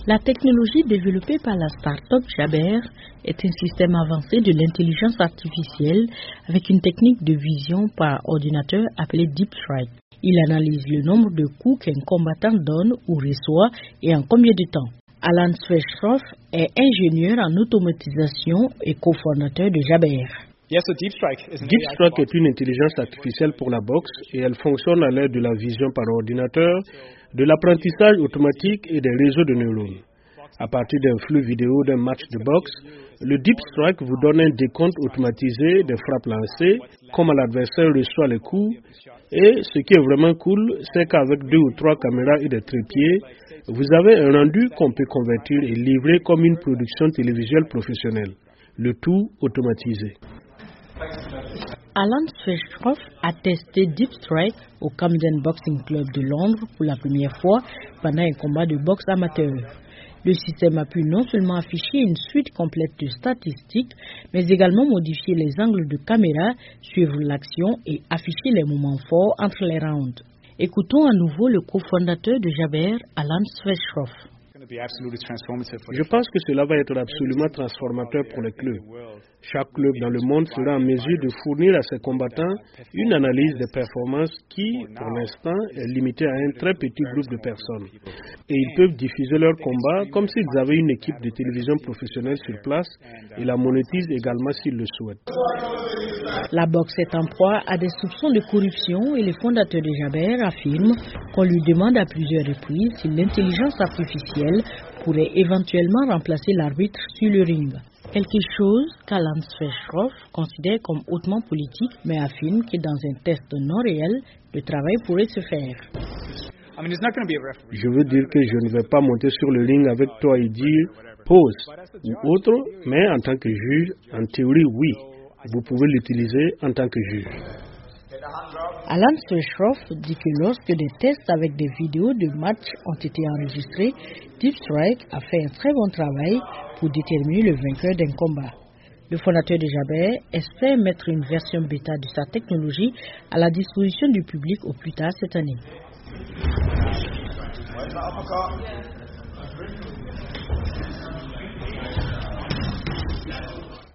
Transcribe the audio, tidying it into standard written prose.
La technologie développée par la start-up Jabber est un système avancé de l'intelligence artificielle avec une technique de vision par ordinateur appelée Deep Strike. Il analyse le nombre de coups qu'un combattant donne ou reçoit et en combien de temps. Alan Svechroff est ingénieur en automatisation et cofondateur de Jabber. Deep Strike est une intelligence artificielle pour la boxe et elle fonctionne à l'aide de la vision par ordinateur, de l'apprentissage automatique et des réseaux de neurones. À partir d'un flux vidéo d'un match de boxe, le Deep Strike vous donne un décompte automatisé des frappes lancées, comment l'adversaire reçoit les coups. Et ce qui est vraiment cool, c'est qu'avec 2 ou 3 caméras et des trépieds, vous avez un rendu qu'on peut convertir et livrer comme une production télévisuelle professionnelle. Le tout automatisé. Alan Svechroff a testé Deep Strike au Camden Boxing Club de Londres pour la première fois pendant un combat de boxe amateur. Le système a pu non seulement afficher une suite complète de statistiques, mais également modifier les angles de caméra, suivre l'action et afficher les moments forts entre les rounds. Écoutons à nouveau le cofondateur de Jabber, Alan Svechroff. Je pense que cela va être absolument transformateur pour les clubs. Chaque club dans le monde sera en mesure de fournir à ses combattants une analyse des performances qui, pour l'instant, est limitée à un très petit groupe de personnes. Et ils peuvent diffuser leurs combats comme s'ils avaient une équipe de télévision professionnelle sur place et la monétisent également s'ils le souhaitent. La boxe est en proie à des soupçons de corruption et les fondateurs de Jabber affirment qu'on lui demande à plusieurs reprises si l'intelligence artificielle pourrait éventuellement remplacer l'arbitre sur le ring. Quelque chose qu'Alan Svechroff considère comme hautement politique, mais affirme que dans un test non réel, le travail pourrait se faire. Je veux dire que je ne vais pas monter sur le ring avec toi et dire pause ou autre, mais en tant que juge, en théorie, oui, vous pouvez l'utiliser en tant que juge. Alan Svechroff dit que lorsque des tests avec des vidéos de matchs ont été enregistrés, Deep Strike a fait un très bon travail pour déterminer le vainqueur d'un combat. Le fondateur de Jabber espère mettre une version bêta de sa technologie à la disposition du public au plus tard cette année.